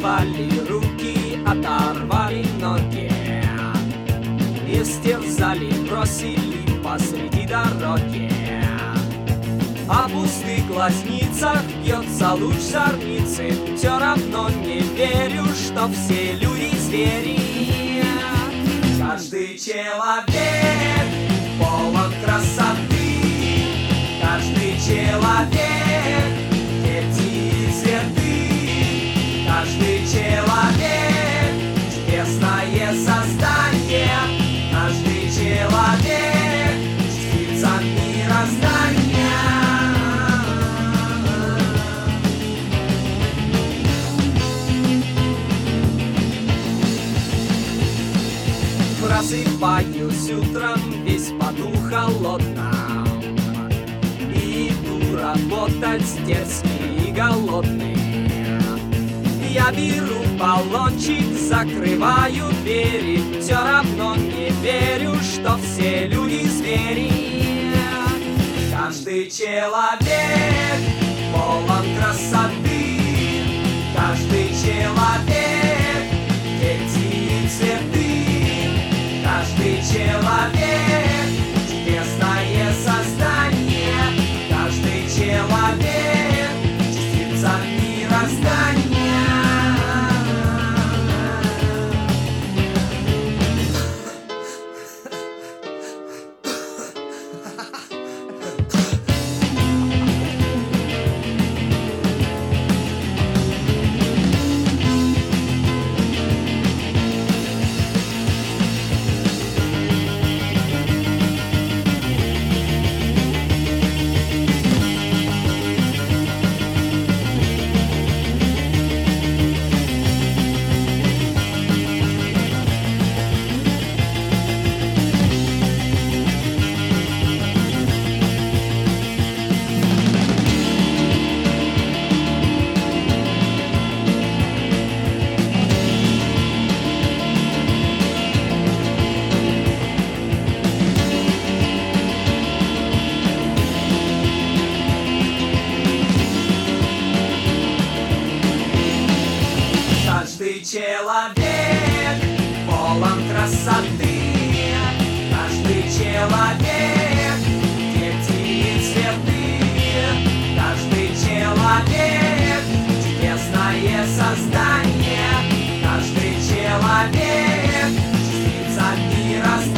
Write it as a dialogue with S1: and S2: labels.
S1: Оторвали руки, оторвали ноги, истерзали, бросили посреди дороги. А в пустых глазницах бьется луч зорницы. Все равно не верю, что все люди звери. Каждый человек полон красоты. Каждый человек дети и цветы. Каждый человек чудесное создание. Каждый человек частица мироздания. Просыпаюсь утром весь поду холодным, иду работать дерзкий и голодный. Я беру баллончик, закрываю двери. Все равно не верю, что все люди звери. Каждый человек полон красоты. Каждый человек дети и цветы. Каждый человек чудесное создание. Каждый человек частица мироздания. Каждый человек полон красоты. Каждый человек дети и цветы. Каждый человек чудесное создание. Каждый человек частица мира.